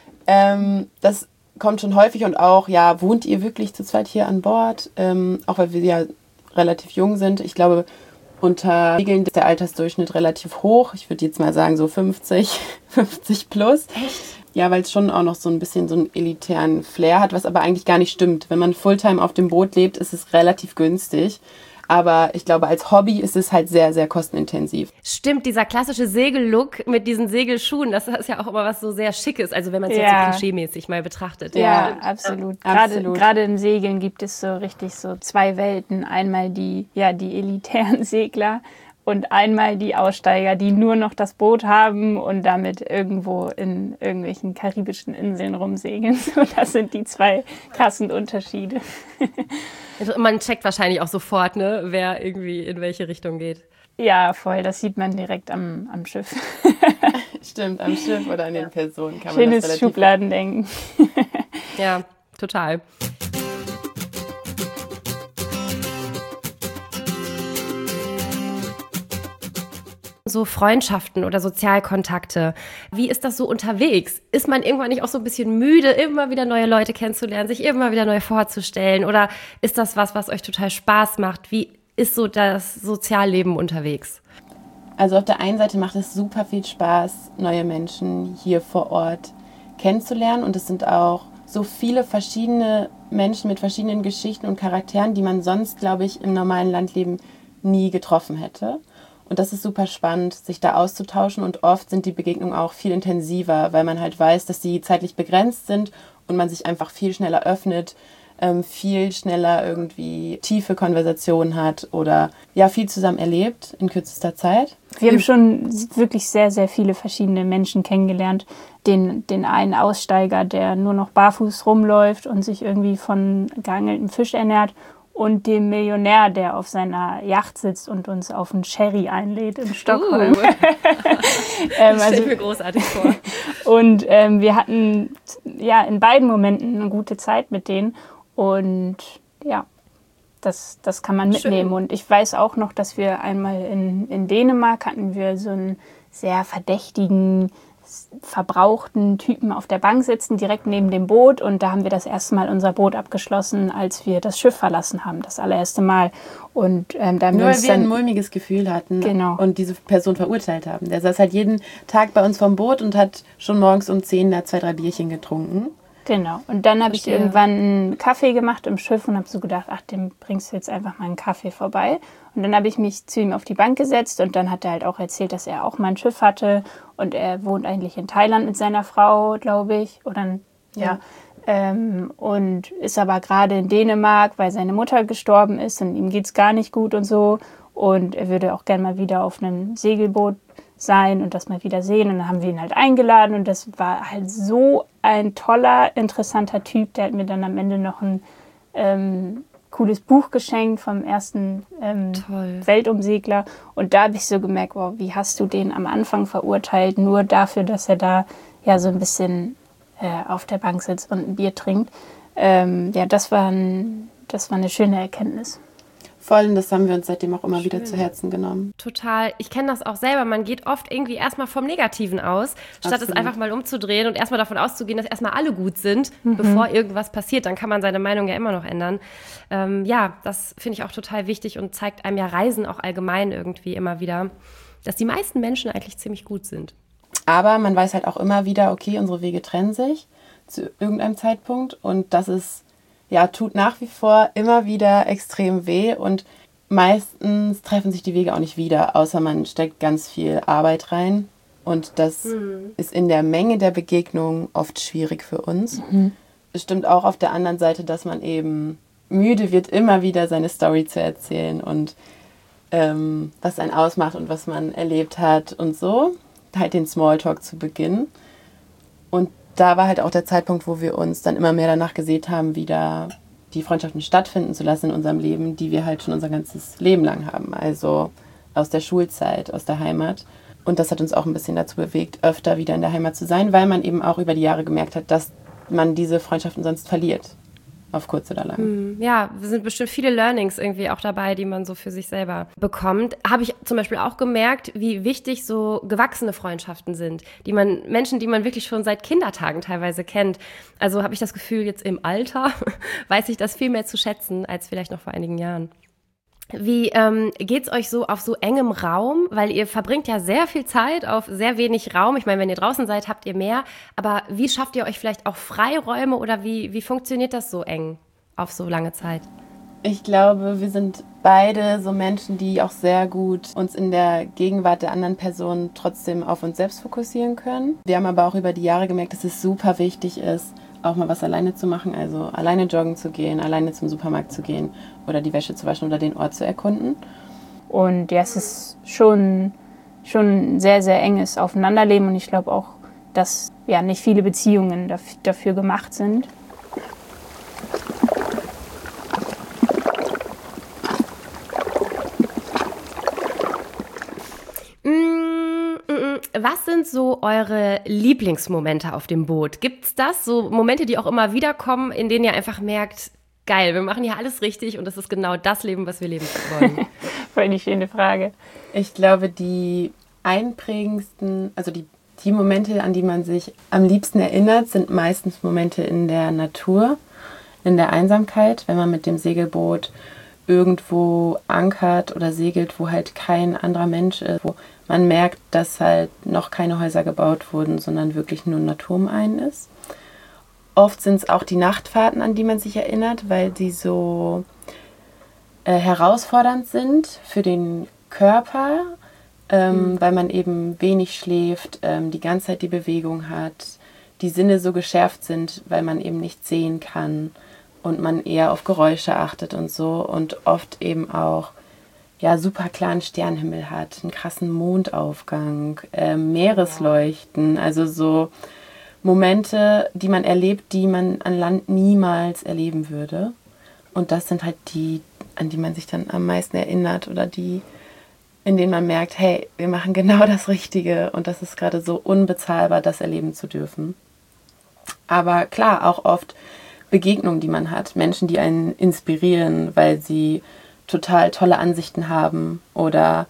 Das kommt schon häufig und auch, ja, wohnt ihr wirklich zu zweit hier an Bord? Auch weil wir ja relativ jung sind. Ich glaube, unter Segeln ist der Altersdurchschnitt relativ hoch. Ich würde jetzt mal sagen so 50 plus. Echt? Ja, weil es schon auch noch so ein bisschen so einen elitären Flair hat, was aber eigentlich gar nicht stimmt. Wenn man Fulltime auf dem Boot lebt, ist es relativ günstig. Aber ich glaube, als Hobby ist es halt sehr, sehr kostenintensiv. Stimmt, dieser klassische Segellook mit diesen Segelschuhen, das ist ja auch immer was so sehr Schickes, also wenn man es jetzt so klischeemäßig mal betrachtet. Ja, absolut. Gerade im Segeln gibt es so richtig so 2 Welten. Einmal die elitären Segler und einmal die Aussteiger, die nur noch das Boot haben und damit irgendwo in irgendwelchen karibischen Inseln rumsegeln. So, das sind die 2 krassen Unterschiede. Also man checkt wahrscheinlich auch sofort, ne, wer irgendwie in welche Richtung geht. Ja, voll. Das sieht man direkt am Schiff. Stimmt, am Schiff oder an den Personen kann man Schönes das Schubladendenken. Ja, total. So Freundschaften oder Sozialkontakte. Wie ist das so unterwegs? Ist man irgendwann nicht auch so ein bisschen müde, immer wieder neue Leute kennenzulernen, sich immer wieder neu vorzustellen? Oder ist das was euch total Spaß macht? Wie ist so das Sozialleben unterwegs? Also auf der einen Seite macht es super viel Spaß, neue Menschen hier vor Ort kennenzulernen. Und es sind auch so viele verschiedene Menschen mit verschiedenen Geschichten und Charakteren, die man sonst, glaube ich, im normalen Landleben nie getroffen hätte. Und das ist super spannend, sich da auszutauschen. Und oft sind die Begegnungen auch viel intensiver, weil man halt weiß, dass sie zeitlich begrenzt sind und man sich einfach viel schneller öffnet, viel schneller irgendwie tiefe Konversationen hat oder ja, viel zusammen erlebt in kürzester Zeit. Wir haben schon wirklich sehr, sehr viele verschiedene Menschen kennengelernt. Den einen Aussteiger, der nur noch barfuß rumläuft und sich irgendwie von geangeltem Fisch ernährt. Und dem Millionär, der auf seiner Yacht sitzt und uns auf einen Sherry einlädt in Stockholm. Das stelle ich mir großartig vor. Und wir hatten ja in beiden Momenten eine gute Zeit mit denen. Und ja, das kann man mitnehmen. Schön. Und ich weiß auch noch, dass wir einmal in Dänemark hatten wir so einen sehr verdächtigen, verbrauchten Typen auf der Bank sitzen, direkt neben dem Boot. Und da haben wir das erste Mal unser Boot abgeschlossen, als wir das Schiff verlassen haben, das allererste Mal. Und da haben nur weil wir ein mulmiges Gefühl hatten, genau, und diese Person verurteilt haben. Der saß halt jeden Tag bei uns vom Boot und hat schon morgens um 10 da 2, 3 Bierchen getrunken. Genau. Und dann habe ich irgendwann einen Kaffee gemacht im Schiff und habe so gedacht, ach, dem bringst du jetzt einfach mal einen Kaffee vorbei. Und dann habe ich mich zu ihm auf die Bank gesetzt und dann hat er halt auch erzählt, dass er auch mal ein Schiff hatte und er wohnt eigentlich in Thailand mit seiner Frau, glaube ich. Oder ja. Und ist aber gerade in Dänemark, weil seine Mutter gestorben ist und ihm geht es gar nicht gut und so. Und er würde auch gerne mal wieder auf einem Segelboot sein und das mal wieder sehen. Und dann haben wir ihn halt eingeladen und das war halt so ein toller, interessanter Typ. Der hat mir dann am Ende noch ein cooles Buch geschenkt vom ersten Weltumsegler. Und da habe ich so gemerkt, wow, wie hast du den am Anfang verurteilt, nur dafür, dass er da ja so ein bisschen auf der Bank sitzt und ein Bier trinkt. Ja, das war eine schöne Erkenntnis. Voll, und das haben wir uns seitdem auch immer wieder zu Herzen genommen. Total. Ich kenne das auch selber. Man geht oft irgendwie erstmal vom Negativen aus, statt es einfach mal umzudrehen und erstmal davon auszugehen, dass erstmal alle gut sind, bevor irgendwas passiert. Dann kann man seine Meinung ja immer noch ändern. Ja, das finde ich auch total wichtig und zeigt einem ja Reisen auch allgemein irgendwie immer wieder, dass die meisten Menschen eigentlich ziemlich gut sind. Aber man weiß halt auch immer wieder, okay, unsere Wege trennen sich zu irgendeinem Zeitpunkt und das ist ja, tut nach wie vor immer wieder extrem weh und meistens treffen sich die Wege auch nicht wieder, außer man steckt ganz viel Arbeit rein und das ist in der Menge der Begegnungen oft schwierig für uns. Es stimmt auch auf der anderen Seite, dass man eben müde wird, immer wieder seine Story zu erzählen und was einen ausmacht und was man erlebt hat und so, halt den Smalltalk zu beginnen. Und da war halt auch der Zeitpunkt, wo wir uns dann immer mehr danach gesehnt haben, wieder die Freundschaften stattfinden zu lassen in unserem Leben, die wir halt schon unser ganzes Leben lang haben. Also aus der Schulzeit, aus der Heimat. Und das hat uns auch ein bisschen dazu bewegt, öfter wieder in der Heimat zu sein, weil man eben auch über die Jahre gemerkt hat, dass man diese Freundschaften sonst verliert. Auf kurz oder lang. Ja, es sind bestimmt viele Learnings irgendwie auch dabei, die man so für sich selber bekommt. Habe ich zum Beispiel auch gemerkt, wie wichtig so gewachsene Freundschaften sind. Menschen, die man wirklich schon seit Kindertagen teilweise kennt. Also habe ich das Gefühl, jetzt im Alter weiß ich das viel mehr zu schätzen, als vielleicht noch vor einigen Jahren. Wie geht's euch so auf so engem Raum? Weil ihr verbringt ja sehr viel Zeit auf sehr wenig Raum. Ich meine, wenn ihr draußen seid, habt ihr mehr. Aber wie schafft ihr euch vielleicht auch Freiräume oder wie funktioniert das so eng auf so lange Zeit? Ich glaube, wir sind beide so Menschen, die auch sehr gut uns in der Gegenwart der anderen Person trotzdem auf uns selbst fokussieren können. Wir haben aber auch über die Jahre gemerkt, dass es super wichtig ist, auch mal was alleine zu machen, also alleine joggen zu gehen, alleine zum Supermarkt zu gehen oder die Wäsche zu waschen oder den Ort zu erkunden. Und ja, es ist schon ein sehr, sehr enges Aufeinanderleben und ich glaube auch, dass ja nicht viele Beziehungen dafür gemacht sind. Was sind so eure Lieblingsmomente auf dem Boot? Gibt's das? So Momente, die auch immer wieder kommen, in denen ihr einfach merkt, geil, wir machen hier alles richtig und das ist genau das Leben, was wir leben wollen? Voll die schöne Frage. Ich glaube, die einprägendsten, also die Momente, an die man sich am liebsten erinnert, sind meistens Momente in der Natur, in der Einsamkeit, wenn man mit dem Segelboot irgendwo ankert oder segelt, wo halt kein anderer Mensch ist, wo man merkt, dass halt noch keine Häuser gebaut wurden, sondern wirklich nur Natur um einen ist. Oft sind es auch die Nachtfahrten, an die man sich erinnert, weil die so herausfordernd sind für den Körper, weil man eben wenig schläft, die ganze Zeit die Bewegung hat, die Sinne so geschärft sind, weil man eben nicht sehen kann und man eher auf Geräusche achtet und so und oft eben auch super klaren Sternenhimmel hat, einen krassen Mondaufgang, Meeresleuchten, also so Momente, die man erlebt, die man an Land niemals erleben würde. Und das sind halt die, an die man sich dann am meisten erinnert oder die, in denen man merkt, hey, wir machen genau das Richtige und das ist gerade so unbezahlbar, das erleben zu dürfen. Aber klar, auch oft Begegnungen, die man hat, Menschen, die einen inspirieren, weil sie total tolle Ansichten haben oder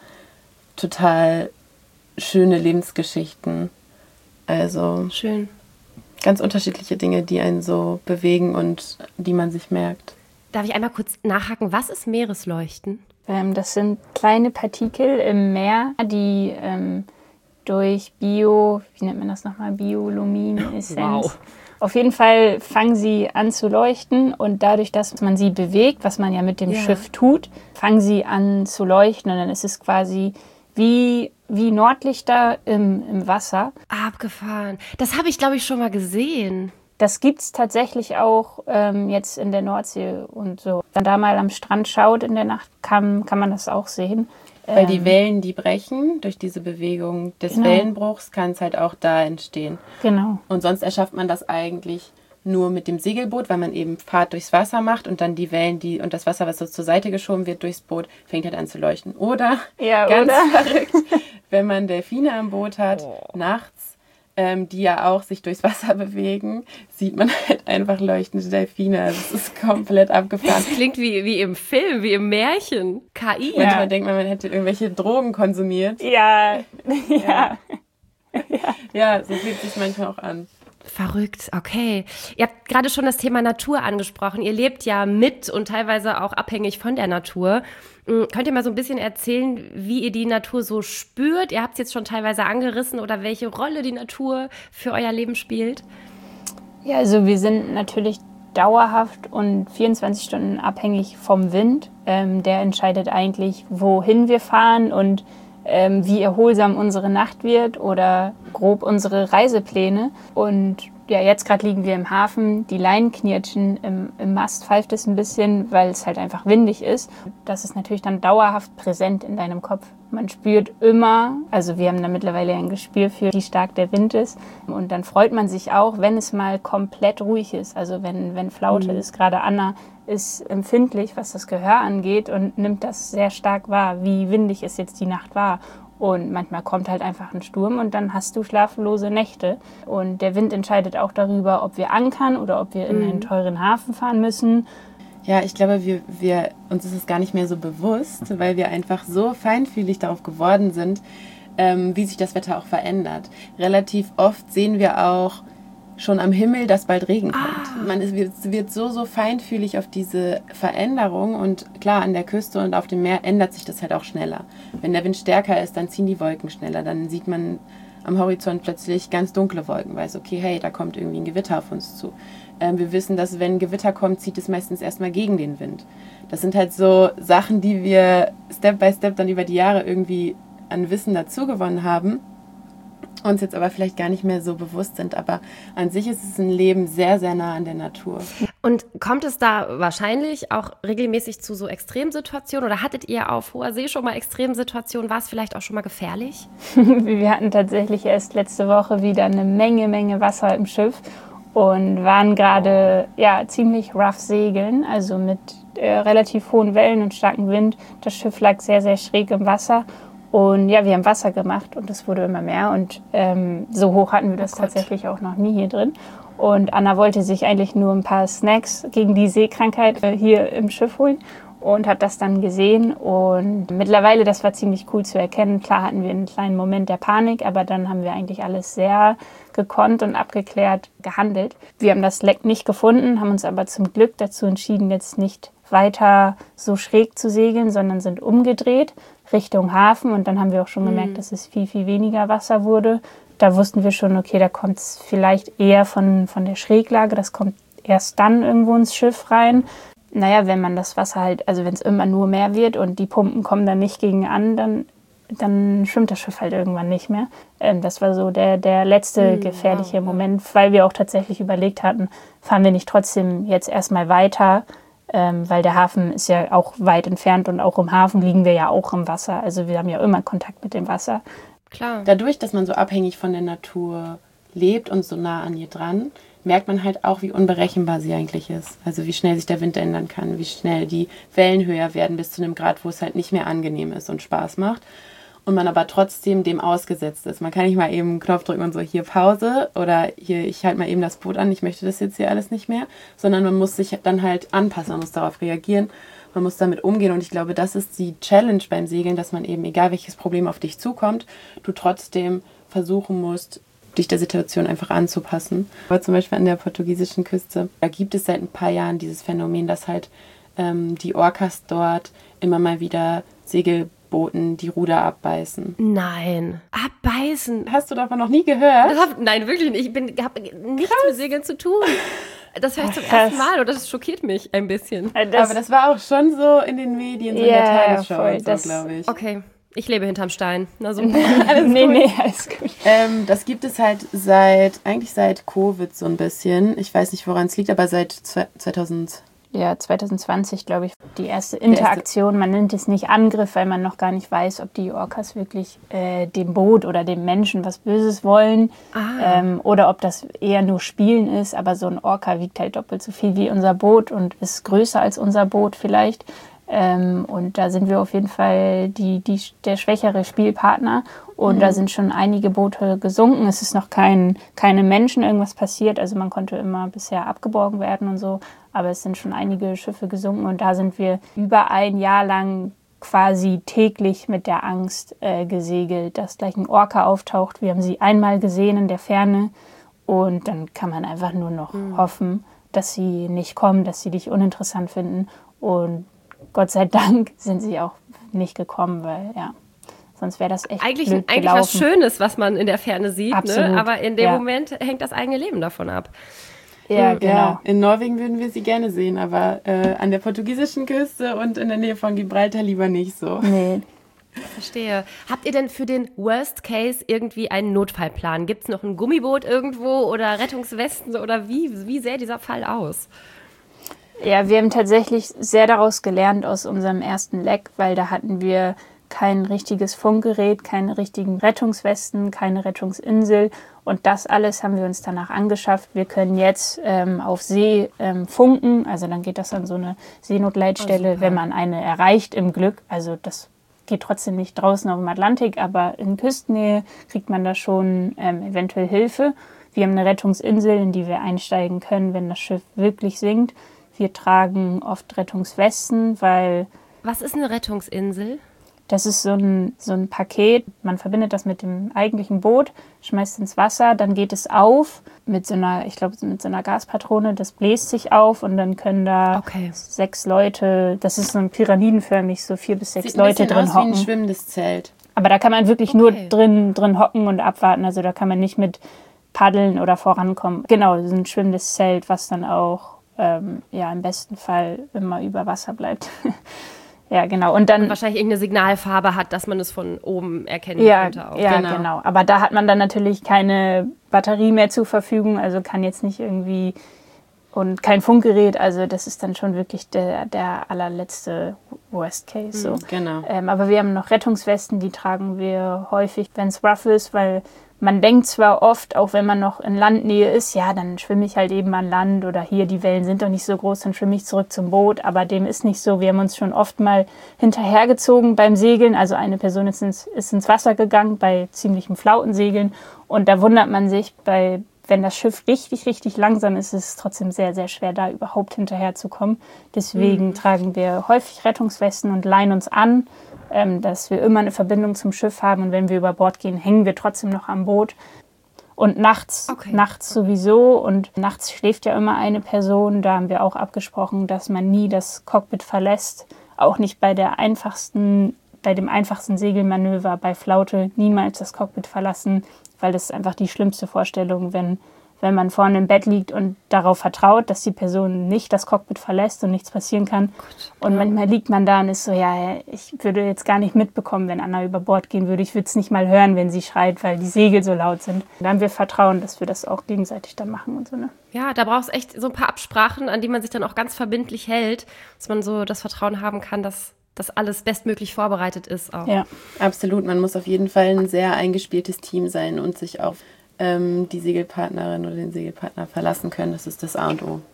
total schöne Lebensgeschichten. Also schön. Ganz unterschiedliche Dinge, die einen so bewegen und die man sich merkt. Darf ich einmal kurz nachhaken, was ist Meeresleuchten? Das sind kleine Partikel im Meer, die durch wie nennt man das nochmal, Biolumineszenz. Wow. Auf jeden Fall fangen sie an zu leuchten und dadurch, dass man sie bewegt, was man ja mit dem Schiff tut, fangen sie an zu leuchten und dann ist es quasi wie Nordlichter im Wasser. Abgefahren. Das habe ich, glaube ich, schon mal gesehen. Das gibt es tatsächlich auch jetzt in der Nordsee und so. Wenn man da mal am Strand schaut in der Nacht, kann man das auch sehen. Weil die Wellen, die brechen, durch diese Bewegung des Wellenbruchs, kann es halt auch da entstehen. Genau. Und sonst erschafft man das eigentlich nur mit dem Segelboot, weil man eben Fahrt durchs Wasser macht und dann die Wellen, und das Wasser, was so zur Seite geschoben wird durchs Boot, fängt halt an zu leuchten. Oder, ganz verrückt, wenn man Delfine am Boot hat, nachts, die ja auch sich durchs Wasser bewegen, sieht man halt einfach leuchtende Delfine. Also es ist komplett abgefahren. Das klingt wie im Film, wie im Märchen. KI. Manchmal denkt man hätte irgendwelche Drogen konsumiert. Ja. Ja, so fühlt sich manchmal auch an. Verrückt, okay. Ihr habt gerade schon das Thema Natur angesprochen. Ihr lebt ja mit und teilweise auch abhängig von der Natur. Könnt ihr mal so ein bisschen erzählen, wie ihr die Natur so spürt? Ihr habt es jetzt schon teilweise angerissen oder welche Rolle die Natur für euer Leben spielt? Ja, also wir sind natürlich dauerhaft und 24 Stunden abhängig vom Wind. Der entscheidet eigentlich, wohin wir fahren und wie erholsam unsere Nacht wird oder grob unsere Reisepläne. Und ja, jetzt gerade liegen wir im Hafen, die Leinen knirschen, im Mast pfeift es ein bisschen, weil es halt einfach windig ist. Das ist natürlich dann dauerhaft präsent in deinem Kopf. Man spürt immer, also wir haben da mittlerweile ein Gespür für, wie stark der Wind ist. Und dann freut man sich auch, wenn es mal komplett ruhig ist. Also wenn Flaute ist, gerade Anna ist empfindlich, was das Gehör angeht und nimmt das sehr stark wahr, wie windig es jetzt die Nacht war. Und manchmal kommt halt einfach ein Sturm und dann hast du schlaflose Nächte. Und der Wind entscheidet auch darüber, ob wir ankern oder ob wir in einen teuren Hafen fahren müssen. Ja, ich glaube, uns ist es gar nicht mehr so bewusst, weil wir einfach so feinfühlig darauf geworden sind, wie sich das Wetter auch verändert. Relativ oft sehen wir auch schon am Himmel, dass bald Regen kommt. Man wird so feinfühlig auf diese Veränderung und klar, an der Küste und auf dem Meer ändert sich das halt auch schneller. Wenn der Wind stärker ist, dann ziehen die Wolken schneller, dann sieht man am Horizont plötzlich ganz dunkle Wolken, weiß, okay, hey, da kommt irgendwie ein Gewitter auf uns zu. Wir wissen, dass wenn Gewitter kommt, zieht es meistens erstmal gegen den Wind. Das sind halt so Sachen, die wir Step by Step dann über die Jahre irgendwie an Wissen dazugewonnen haben, uns jetzt aber vielleicht gar nicht mehr so bewusst sind. Aber an sich ist es ein Leben sehr, sehr nah an der Natur. Und kommt es da wahrscheinlich auch regelmäßig zu so Extremsituationen? Oder hattet ihr auf hoher See schon mal Extremsituationen? War es vielleicht auch schon mal gefährlich? Wir hatten tatsächlich erst letzte Woche wieder eine Menge Wasser im Schiff und waren gerade ziemlich rough segeln, also mit relativ hohen Wellen und starkem Wind. Das Schiff lag sehr, sehr schräg im Wasser. Und ja, wir haben Wasser gemacht und es wurde immer mehr und so hoch hatten wir das tatsächlich auch noch nie hier drin. Und Anna wollte sich eigentlich nur ein paar Snacks gegen die Seekrankheit hier im Schiff holen und hat das dann gesehen. Und mittlerweile, das war ziemlich cool zu erkennen. Klar hatten wir einen kleinen Moment der Panik, aber dann haben wir eigentlich alles sehr gekonnt und abgeklärt gehandelt. Wir haben das Leck nicht gefunden, haben uns aber zum Glück dazu entschieden, jetzt nicht weiter so schräg zu segeln, sondern sind umgedreht Richtung Hafen. Und dann haben wir auch schon gemerkt, dass es viel, viel weniger Wasser wurde. Da wussten wir schon, okay, da kommt es vielleicht eher von der Schräglage. Das kommt erst dann irgendwo ins Schiff rein. Naja, wenn man das Wasser halt, also wenn es immer nur mehr wird und die Pumpen kommen dann nicht gegen an, dann schwimmt das Schiff halt irgendwann nicht mehr. Das war so der letzte gefährliche Moment, weil wir auch tatsächlich überlegt hatten, fahren wir nicht trotzdem jetzt erstmal weiter, weil der Hafen ist ja auch weit entfernt und auch im Hafen liegen wir ja auch im Wasser. Also wir haben ja immer Kontakt mit dem Wasser. Klar. Dadurch, dass man so abhängig von der Natur lebt und so nah an ihr dran, merkt man halt auch, wie unberechenbar sie eigentlich ist. Also wie schnell sich der Wind ändern kann, wie schnell die Wellen höher werden bis zu einem Grad, wo es halt nicht mehr angenehm ist und Spaß macht. Und man aber trotzdem dem ausgesetzt ist. Man kann nicht mal eben einen Knopf drücken und so, hier Pause oder hier, ich halte mal eben das Boot an, ich möchte das jetzt hier alles nicht mehr. Sondern man muss sich dann halt anpassen, man muss darauf reagieren, man muss damit umgehen. Und ich glaube, das ist die Challenge beim Segeln, dass man eben, egal welches Problem auf dich zukommt, du trotzdem versuchen musst, dich der Situation einfach anzupassen. Aber zum Beispiel an der portugiesischen Küste, da gibt es seit ein paar Jahren dieses Phänomen, dass halt die Orcas dort immer mal wieder Segelbooten die Ruder abbeißen. Nein, abbeißen. Hast du davon noch nie gehört? Nein, wirklich nicht. Ich habe nichts mit Segeln zu tun. Das höre ich zum ersten Mal und das schockiert mich ein bisschen. Aber das war auch schon so in den Medien, so in der Tagesschau und so, glaube ich. Okay. Ich lebe hinterm Stein. Also, alles gut. Das gibt es halt seit Covid so ein bisschen. Ich weiß nicht, woran es liegt, aber seit 2020, glaube ich, die erste Interaktion. Man nennt es nicht Angriff, weil man noch gar nicht weiß, ob die Orcas wirklich dem Boot oder dem Menschen was Böses wollen. Oder ob das eher nur Spielen ist. Aber so ein Orca wiegt halt doppelt so viel wie unser Boot und ist größer als unser Boot vielleicht. Und da sind wir auf jeden Fall der schwächere Spielpartner. Und da sind schon einige Boote gesunken. Es ist noch keine Menschen irgendwas passiert. Also man konnte immer bisher abgeborgen werden und so. Aber es sind schon einige Schiffe gesunken. Und da sind wir über ein Jahr lang quasi täglich mit der Angst gesegelt, dass gleich ein Orca auftaucht. Wir haben sie einmal gesehen in der Ferne. Und dann kann man einfach nur noch hoffen, dass sie nicht kommen, dass sie dich uninteressant finden. Und Gott sei Dank sind sie auch nicht gekommen, weil sonst wäre das echt eigentlich blöd gelaufen. Was Schönes, was man in der Ferne sieht, Absolut, ne? Aber in dem Moment hängt das eigene Leben davon ab. Ja, genau. Ja, in Norwegen würden wir sie gerne sehen, aber an der portugiesischen Küste und in der Nähe von Gibraltar lieber nicht so. Nee. Verstehe. Habt ihr denn für den Worst Case irgendwie einen Notfallplan? Gibt es noch ein Gummiboot irgendwo oder Rettungswesten oder wie sähe dieser Fall aus? Ja, wir haben tatsächlich sehr daraus gelernt aus unserem ersten Leck, weil da hatten wir kein richtiges Funkgerät, keine richtigen Rettungswesten, keine Rettungsinsel und das alles haben wir uns danach angeschafft. Wir können jetzt auf See funken, also dann geht das an so eine Seenotleitstelle, wenn man eine erreicht im Glück. Also das geht trotzdem nicht draußen auf dem Atlantik, aber in Küstennähe kriegt man da schon eventuell Hilfe. Wir haben eine Rettungsinsel, in die wir einsteigen können, wenn das Schiff wirklich sinkt. Wir tragen oft Rettungswesten, weil... Was ist eine Rettungsinsel? Das ist so ein Paket. Man verbindet das mit dem eigentlichen Boot, schmeißt ins Wasser, dann geht es auf mit so einer Gaspatrone. Das bläst sich auf und dann können da 6 Leute, das ist so ein pyramidenförmig, so 4 bis 6 Leute drin hocken. Wie ein schwimmendes Zelt. Aber da kann man wirklich nur drin hocken und abwarten. Also da kann man nicht mit paddeln oder vorankommen. Genau, so ein schwimmendes Zelt, was dann auch im besten Fall immer über Wasser bleibt. Ja, genau. Und dann wahrscheinlich irgendeine Signalfarbe hat, dass man es von oben erkennen könnte. Auch. Ja, genau. Aber da hat man dann natürlich keine Batterie mehr zur Verfügung, also kann jetzt nicht irgendwie und kein Funkgerät. Also das ist dann schon wirklich der allerletzte Worst Case. So. Genau. Aber wir haben noch Rettungswesten, die tragen wir häufig, wenn es rough ist, weil man denkt zwar oft, auch wenn man noch in Landnähe ist, ja, dann schwimme ich halt eben an Land oder hier, die Wellen sind doch nicht so groß, dann schwimme ich zurück zum Boot, aber dem ist nicht so. Wir haben uns schon oft mal hinterhergezogen beim Segeln, also eine Person ist ins Wasser gegangen bei ziemlichem Flautensegeln und da wundert man sich bei wenn das Schiff richtig, richtig langsam ist, ist es trotzdem sehr, sehr schwer, da überhaupt hinterherzukommen. Deswegen tragen wir häufig Rettungswesten und leihen uns an, dass wir immer eine Verbindung zum Schiff haben. Und wenn wir über Bord gehen, hängen wir trotzdem noch am Boot. Und nachts sowieso. Und nachts schläft ja immer eine Person. Da haben wir auch abgesprochen, dass man nie das Cockpit verlässt. Auch nicht bei dem einfachsten Segelmanöver bei Flaute niemals das Cockpit verlassen, weil das ist einfach die schlimmste Vorstellung, wenn man vorne im Bett liegt und darauf vertraut, dass die Person nicht das Cockpit verlässt und nichts passieren kann. Und manchmal liegt man da und ist so, ja, ich würde jetzt gar nicht mitbekommen, wenn Anna über Bord gehen würde. Ich würde es nicht mal hören, wenn sie schreit, weil die Segel so laut sind. Und dann haben wir Vertrauen, dass wir das auch gegenseitig dann machen und so, ne? Ja, da braucht es echt so ein paar Absprachen, an die man sich dann auch ganz verbindlich hält, dass man so das Vertrauen haben kann, dass das alles bestmöglich vorbereitet ist auch. Ja, absolut. Man muss auf jeden Fall ein sehr eingespieltes Team sein und sich auf die Segelpartnerin oder den Segelpartner verlassen können. Das ist das A und O.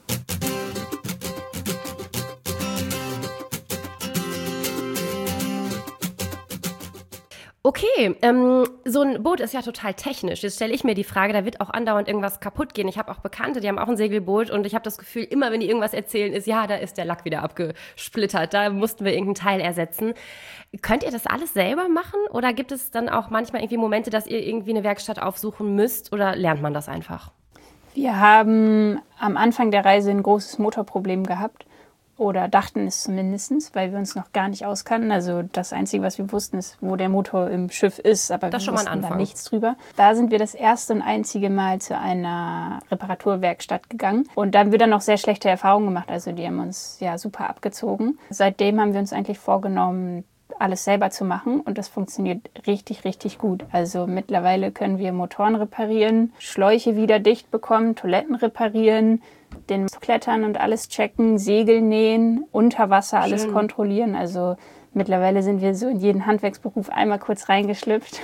Okay, so ein Boot ist ja total technisch. Jetzt stelle ich mir die Frage, da wird auch andauernd irgendwas kaputt gehen. Ich habe auch Bekannte, die haben auch ein Segelboot und ich habe das Gefühl, immer wenn die irgendwas erzählen, ist, ja, da ist der Lack wieder abgesplittert, da mussten wir irgendeinen Teil ersetzen. Könnt ihr das alles selber machen oder gibt es dann auch manchmal irgendwie Momente, dass ihr irgendwie eine Werkstatt aufsuchen müsst oder lernt man das einfach? Wir haben am Anfang der Reise ein großes Motorproblem gehabt. Oder dachten es zumindest, weil wir uns noch gar nicht auskannten. Also das Einzige, was wir wussten, ist, wo der Motor im Schiff ist, aber wir wussten da nichts drüber. Da sind wir das erste und einzige Mal zu einer Reparaturwerkstatt gegangen und da haben wir dann noch sehr schlechte Erfahrungen gemacht. Also die haben uns ja super abgezogen. Seitdem haben wir uns eigentlich vorgenommen, alles selber zu machen und das funktioniert richtig, richtig gut. Also mittlerweile können wir Motoren reparieren, Schläuche wieder dicht bekommen, Toiletten reparieren, den Klettern und alles checken, Segel nähen, unter Wasser alles kontrollieren. Also mittlerweile sind wir so in jeden Handwerksberuf einmal kurz reingeschlüpft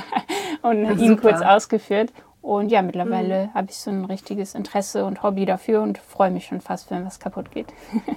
und ihn kurz ausgeführt. Und ja, mittlerweile habe ich so ein richtiges Interesse und Hobby dafür und freue mich schon fast, wenn was kaputt geht.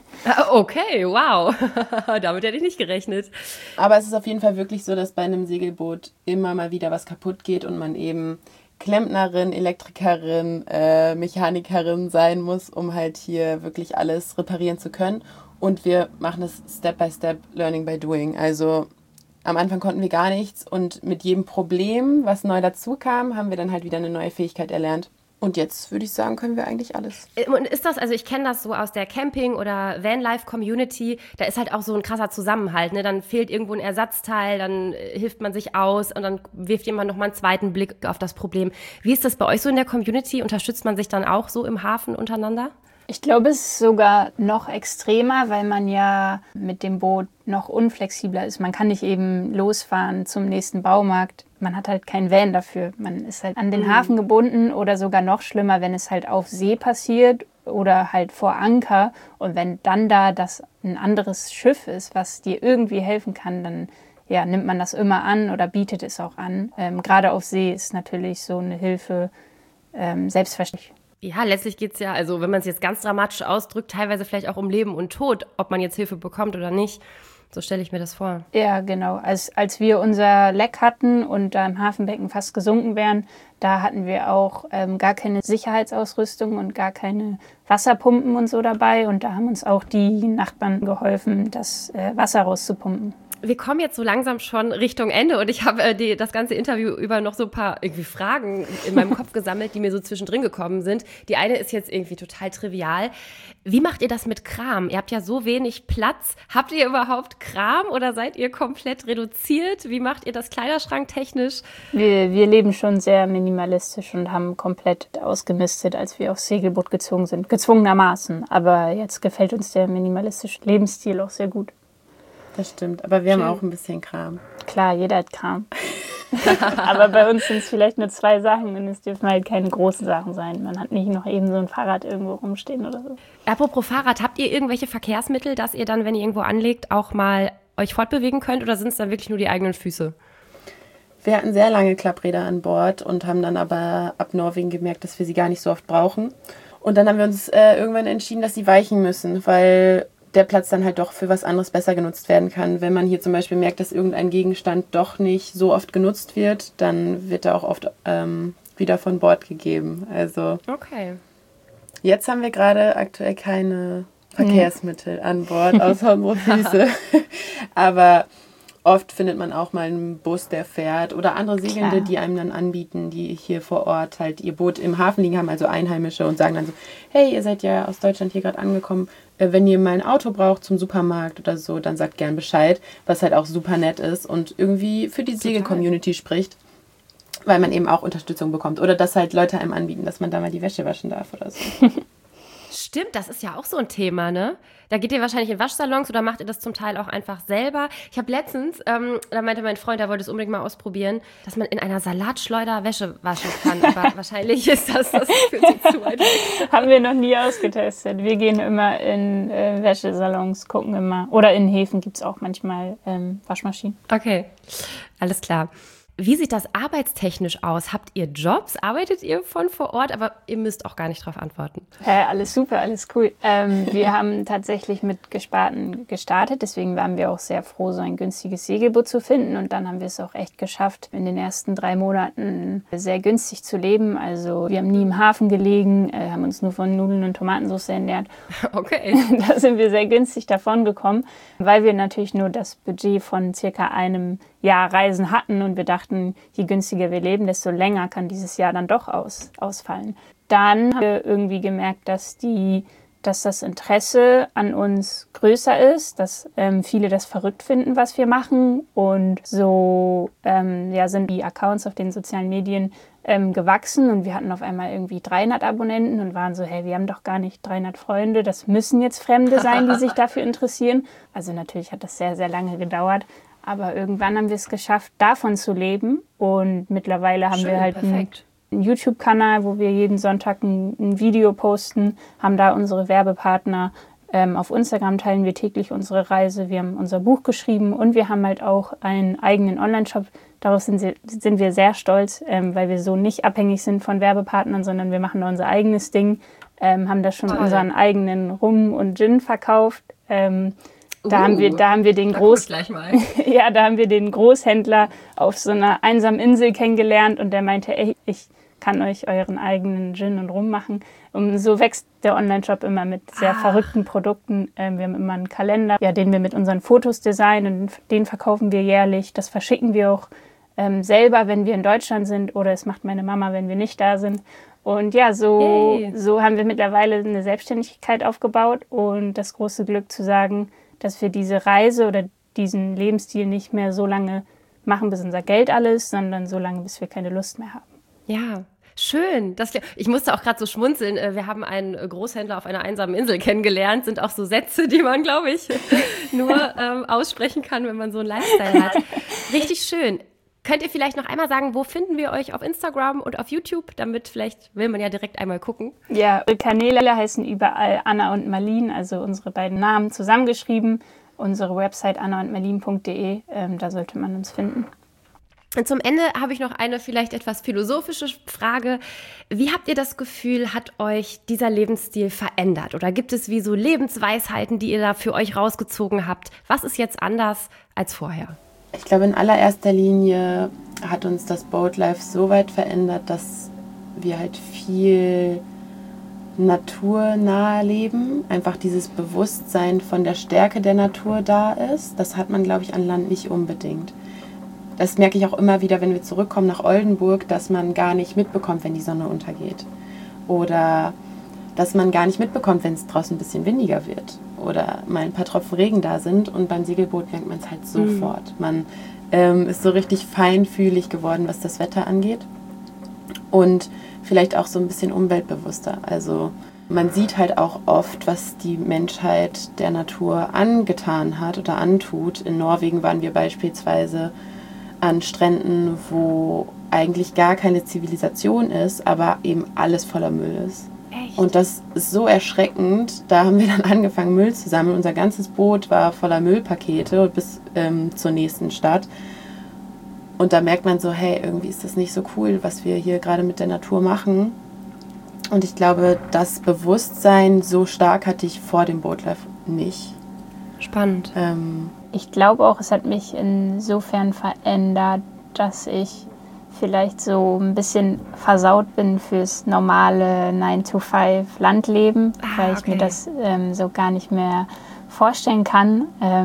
Okay, wow. Damit hätte ich nicht gerechnet. Aber es ist auf jeden Fall wirklich so, dass bei einem Segelboot immer mal wieder was kaputt geht und man eben Klempnerin, Elektrikerin, Mechanikerin sein muss, um halt hier wirklich alles reparieren zu können. Und wir machen das Step by Step, Learning by Doing. Also am Anfang konnten wir gar nichts und mit jedem Problem, was neu dazu kam, haben wir dann halt wieder eine neue Fähigkeit erlernt. Und jetzt würde ich sagen, können wir eigentlich alles. Und ist das, also ich kenne das so aus der Camping- oder Vanlife-Community, da ist halt auch so ein krasser Zusammenhalt, ne? Dann fehlt irgendwo ein Ersatzteil, dann hilft man sich aus und dann wirft jemand nochmal einen zweiten Blick auf das Problem. Wie ist das bei euch so in der Community? Unterstützt man sich dann auch so im Hafen untereinander? Ich glaube, es ist sogar noch extremer, weil man ja mit dem Boot noch unflexibler ist. Man kann nicht eben losfahren zum nächsten Baumarkt. Man hat halt kein Van dafür. Man ist halt an den Hafen gebunden oder sogar noch schlimmer, wenn es halt auf See passiert oder halt vor Anker. Und wenn dann da das ein anderes Schiff ist, was dir irgendwie helfen kann, dann ja, nimmt man das immer an oder bietet es auch an. Gerade auf See ist natürlich so eine Hilfe selbstverständlich. Ja, letztlich geht's ja, also wenn man es jetzt ganz dramatisch ausdrückt, teilweise vielleicht auch um Leben und Tod, ob man jetzt Hilfe bekommt oder nicht. So stelle ich mir das vor. Ja, genau. Als wir unser Leck hatten und da im Hafenbecken fast gesunken wären, da hatten wir auch gar keine Sicherheitsausrüstung und gar keine Wasserpumpen und so dabei. Und da haben uns auch die Nachbarn geholfen, das Wasser rauszupumpen. Wir kommen jetzt so langsam schon Richtung Ende und ich habe das ganze Interview über noch so ein paar irgendwie Fragen in meinem Kopf gesammelt, die mir so zwischendrin gekommen sind. Die eine ist jetzt irgendwie total trivial. Wie macht ihr das mit Kram? Ihr habt ja so wenig Platz. Habt ihr überhaupt Kram oder seid ihr komplett reduziert? Wie macht ihr das kleiderschranktechnisch? Wir leben schon sehr minimalistisch und haben komplett ausgemistet, als wir aufs Segelboot gezogen sind. Gezwungenermaßen. Aber jetzt gefällt uns der minimalistische Lebensstil auch sehr gut. Das stimmt, aber wir haben auch ein bisschen Kram. Klar, jeder hat Kram. Aber bei uns sind es vielleicht nur 2 Sachen und es dürfen halt keine großen Sachen sein. Man hat nicht noch eben so ein Fahrrad irgendwo rumstehen oder so. Apropos Fahrrad, habt ihr irgendwelche Verkehrsmittel, dass ihr dann, wenn ihr irgendwo anlegt, auch mal euch fortbewegen könnt oder sind es dann wirklich nur die eigenen Füße? Wir hatten sehr lange Klappräder an Bord und haben dann aber ab Norwegen gemerkt, dass wir sie gar nicht so oft brauchen. Und dann haben wir uns irgendwann entschieden, dass sie weichen müssen, weil der Platz dann halt doch für was anderes besser genutzt werden kann. Wenn man hier zum Beispiel merkt, dass irgendein Gegenstand doch nicht so oft genutzt wird, dann wird er auch oft wieder von Bord gegeben. Also okay. Jetzt haben wir gerade aktuell keine Verkehrsmittel an Bord, außer unsere Füße. Aber oft findet man auch mal einen Bus, der fährt oder andere Segelnde, die einem dann anbieten, die hier vor Ort halt ihr Boot im Hafen liegen haben, also Einheimische, und sagen dann so, hey, ihr seid ja aus Deutschland hier gerade angekommen, wenn ihr mal ein Auto braucht zum Supermarkt oder so, dann sagt gern Bescheid, was halt auch super nett ist und irgendwie für die Segel-Community spricht, weil man eben auch Unterstützung bekommt oder dass halt Leute einem anbieten, dass man da mal die Wäsche waschen darf oder so. Stimmt, das ist ja auch so ein Thema, ne? Da geht ihr wahrscheinlich in Waschsalons oder macht ihr das zum Teil auch einfach selber? Ich habe letztens, da meinte mein Freund, der wollte es unbedingt mal ausprobieren, dass man in einer Salatschleuder Wäsche waschen kann. Aber wahrscheinlich ist das führt sich zu weit weg. Haben wir noch nie ausgetestet. Wir gehen immer in Wäschesalons, gucken immer. Oder in Häfen gibt es auch manchmal Waschmaschinen. Okay, alles klar. Wie sieht das arbeitstechnisch aus? Habt ihr Jobs? Arbeitet ihr von vor Ort? Aber ihr müsst auch gar nicht darauf antworten. Alles super, alles cool. Wir haben tatsächlich mit Gesparten gestartet. Deswegen waren wir auch sehr froh, so ein günstiges Segelboot zu finden. Und dann haben wir es auch echt geschafft, in den ersten 3 Monaten sehr günstig zu leben. Also wir haben nie im Hafen gelegen, haben uns nur von Nudeln und Tomatensauce ernährt. Okay. Da sind wir sehr günstig davon gekommen, weil wir natürlich nur das Budget von circa einem Jahr Reisen hatten und wir dachten, je günstiger wir leben, desto länger kann dieses Jahr dann doch ausfallen. Dann haben wir irgendwie gemerkt, dass das Interesse an uns größer ist, dass viele das verrückt finden, was wir machen, und so sind die Accounts auf den sozialen Medien gewachsen und wir hatten auf einmal irgendwie 300 Abonnenten und waren so, hey, wir haben doch gar nicht 300 Freunde, das müssen jetzt Fremde sein, die sich dafür interessieren. Also natürlich hat das sehr, sehr lange gedauert. Aber irgendwann haben wir es geschafft, davon zu leben. Und mittlerweile haben wir halt einen YouTube-Kanal, wo wir jeden Sonntag ein Video posten, haben da unsere Werbepartner. Auf Instagram teilen wir täglich unsere Reise. Wir haben unser Buch geschrieben und wir haben halt auch einen eigenen Online-Shop. Darauf sind wir sehr stolz, weil wir so nicht abhängig sind von Werbepartnern, sondern wir machen da unser eigenes Ding. Haben da schon unseren eigenen Rum und Gin verkauft. Da haben wir den da haben wir den Großhändler auf so einer einsamen Insel kennengelernt und der meinte, ey, ich kann euch euren eigenen Gin und Rum machen. Und so wächst der Online-Shop immer mit sehr verrückten Produkten. Wir haben immer einen Kalender, den wir mit unseren Fotos designen und den verkaufen wir jährlich. Das verschicken wir auch selber, wenn wir in Deutschland sind, oder es macht meine Mama, wenn wir nicht da sind. Und ja, so haben wir mittlerweile eine Selbstständigkeit aufgebaut und das große Glück zu sagen, dass wir diese Reise oder diesen Lebensstil nicht mehr so lange machen, bis unser Geld alles ist, sondern so lange, bis wir keine Lust mehr haben. Ja, schön. Ich musste auch gerade so schmunzeln. Wir haben einen Großhändler auf einer einsamen Insel kennengelernt. Sind auch so Sätze, die man, glaube ich, nur aussprechen kann, wenn man so einen Lifestyle hat. Richtig schön. Könnt ihr vielleicht noch einmal sagen, wo finden wir euch auf Instagram und auf YouTube? Damit vielleicht will man ja direkt einmal gucken. Ja, Kanäle heißen überall Anna und Marlin, also unsere beiden Namen zusammengeschrieben. Unsere Website annaundmarlin.de, da sollte man uns finden. Und zum Ende habe ich noch eine vielleicht etwas philosophische Frage. Wie habt ihr das Gefühl, hat euch dieser Lebensstil verändert? Oder gibt es wie so Lebensweisheiten, die ihr da für euch rausgezogen habt? Was ist jetzt anders als vorher? Ich glaube, in allererster Linie hat uns das Boatlife so weit verändert, dass wir halt viel naturnah leben. Einfach dieses Bewusstsein von der Stärke der Natur da ist. Das hat man, glaube ich, an Land nicht unbedingt. Das merke ich auch immer wieder, wenn wir zurückkommen nach Oldenburg, dass man gar nicht mitbekommt, wenn die Sonne untergeht. Oder dass man gar nicht mitbekommt, wenn es draußen ein bisschen windiger wird. Oder mal ein paar Tropfen Regen da sind und beim Segelboot merkt man es halt sofort. Man ist so richtig feinfühlig geworden, was das Wetter angeht und vielleicht auch so ein bisschen umweltbewusster. Also man sieht halt auch oft, was die Menschheit der Natur angetan hat oder antut. In Norwegen waren wir beispielsweise an Stränden, wo eigentlich gar keine Zivilisation ist, aber eben alles voller Müll ist. Echt? Und das ist so erschreckend. Da haben wir dann angefangen, Müll zu sammeln. Unser ganzes Boot war voller Müllpakete bis zur nächsten Stadt. Und da merkt man so, hey, irgendwie ist das nicht so cool, was wir hier gerade mit der Natur machen. Und ich glaube, das Bewusstsein so stark hatte ich vor dem Boatlife nicht. Spannend. Ich glaube auch, es hat mich insofern verändert, dass ich vielleicht so ein bisschen versaut bin fürs normale 9-to-5 Landleben, weil ich mir das so gar nicht mehr vorstellen kann,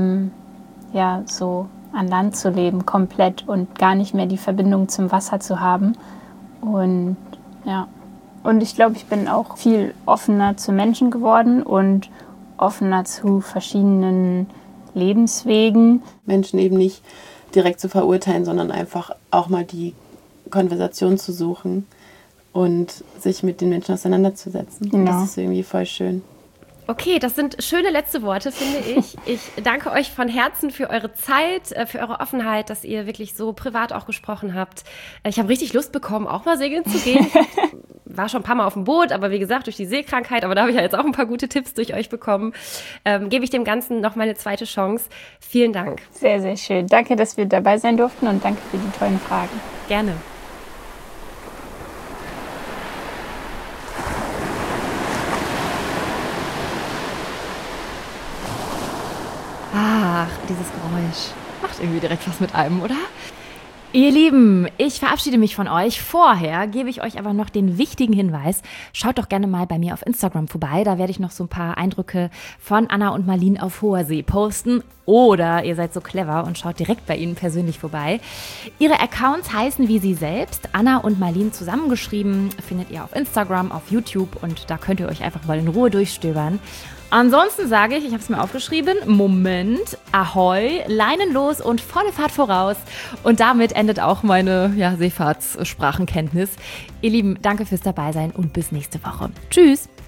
so an Land zu leben komplett und gar nicht mehr die Verbindung zum Wasser zu haben. Und ich glaube, ich bin auch viel offener zu Menschen geworden und offener zu verschiedenen Lebenswegen. Menschen eben nicht direkt zu verurteilen, sondern einfach auch mal die Konversation zu suchen und sich mit den Menschen auseinanderzusetzen. Genau. Das ist irgendwie voll schön. Okay, das sind schöne letzte Worte, finde ich. Ich danke euch von Herzen für eure Zeit, für eure Offenheit, dass ihr wirklich so privat auch gesprochen habt. Ich habe richtig Lust bekommen, auch mal segeln zu gehen. War schon ein paar Mal auf dem Boot, aber wie gesagt, durch die Seekrankheit, aber da habe ich ja jetzt auch ein paar gute Tipps durch euch bekommen, gebe ich dem Ganzen noch mal eine zweite Chance. Vielen Dank. Sehr, sehr schön. Danke, dass wir dabei sein durften und danke für die tollen Fragen. Gerne. Ach, dieses Geräusch macht irgendwie direkt was mit einem, oder? Ihr Lieben, ich verabschiede mich von euch. Vorher gebe ich euch aber noch den wichtigen Hinweis. Schaut doch gerne mal bei mir auf Instagram vorbei. Da werde ich noch so ein paar Eindrücke von Anna und Marlene auf hoher See posten. Oder ihr seid so clever und schaut direkt bei ihnen persönlich vorbei. Ihre Accounts heißen wie sie selbst. Anna und Marlene zusammengeschrieben findet ihr auf Instagram, auf YouTube. Und da könnt ihr euch einfach mal in Ruhe durchstöbern. Ansonsten sage ich habe es mir aufgeschrieben, Moment, Ahoi, Leinen los und volle Fahrt voraus. Und damit endet auch meine Seefahrtssprachenkenntnis. Ihr Lieben, danke fürs Dabeisein und bis nächste Woche. Tschüss!